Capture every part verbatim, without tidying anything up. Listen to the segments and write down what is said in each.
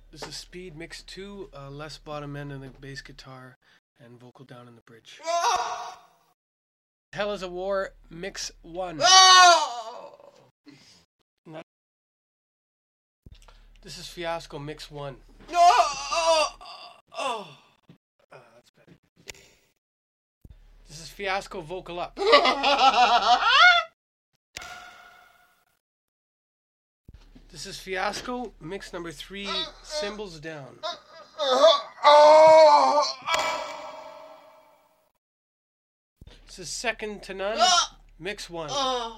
This is speed mix two, uh, less bottom end in the bass guitar, and vocal down in the bridge. Hell is a War mix one. This is Fiasco mix one. No! Oh, oh. Uh, that's better. This is Fiasco vocal up. This is Fiasco mix number three, cymbals down. This is Second to None mix one.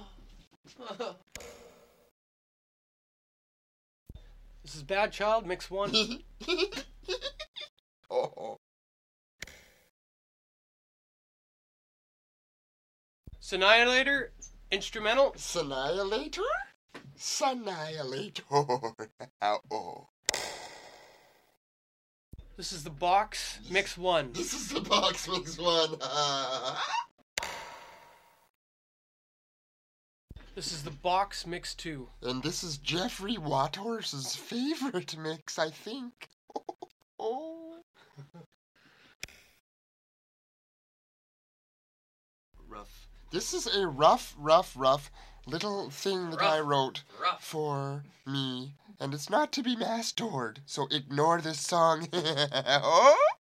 This is Bad Child mix one. Oh. Annihilator instrumental. Annihilator? Annihilator. Oh. This is the Box mix one. This is the Box mix one. This is the Box mix two. And this is Jeffrey Wathorse's favorite mix, I think. Oh. Rough. This is a rough, rough, rough little thing that Rough. I wrote Rough. for me. And it's not to be mass-toured, so ignore this song. Oh?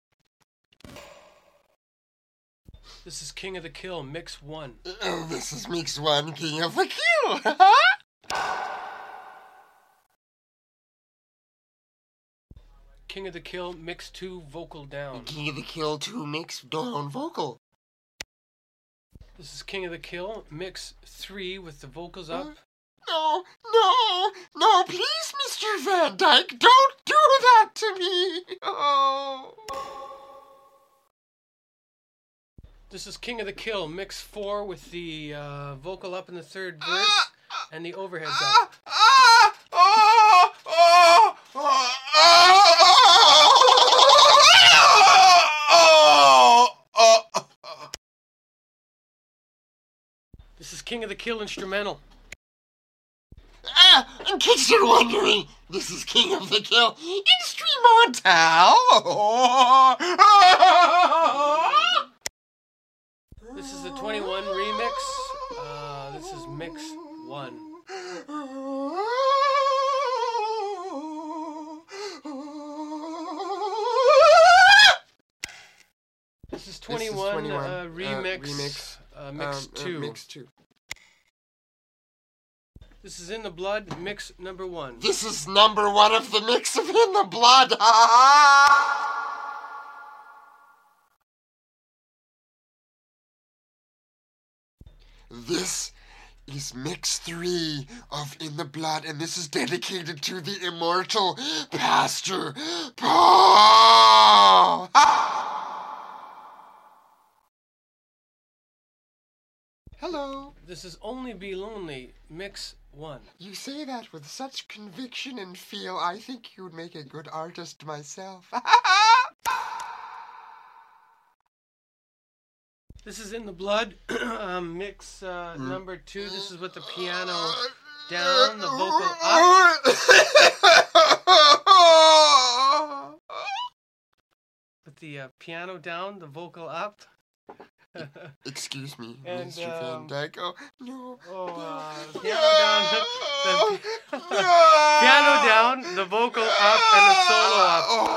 This is King of the Kill mix one. Oh, this is mix one, King of the Kill. King of the Kill mix two, vocal down. King of the Kill two mix down vocal. This is King of the Kill mix three with the vocals up. No, no, no, please, Mister Van Dyke, don't do that to me. Oh. This is King of the Kill mix four with the uh, vocal up in the third verse Ah, and the overheads ah, up. ah, oh, oh, oh, oh, oh, oh. This is King of the Kill instrumental. Ah, in case you're wondering, this is King of the Kill instrumental. This is the twenty-one remix. Uh, this is mix one. This is twenty-one, twenty-one, uh, uh, remix, remix, uh, mix Um, two. Uh, mix two. This is In the Blood mix number one. This is number one of the mix of In the Blood. This is mix three of In the Blood, and this is dedicated to the immortal Pastor Paul. Hello. This is Only Be Lonely mix one. You say that with such conviction and feel, I think you'd make a good artist myself. This is In the Blood um, mix uh, number two. This is with the piano down, the vocal up. With the uh, piano down, the vocal up. Excuse me, And, Mister um, Van Dyke. Oh, no. Oh, uh, No. piano down, the, No. piano down, the vocal up, and the solo up. Oh,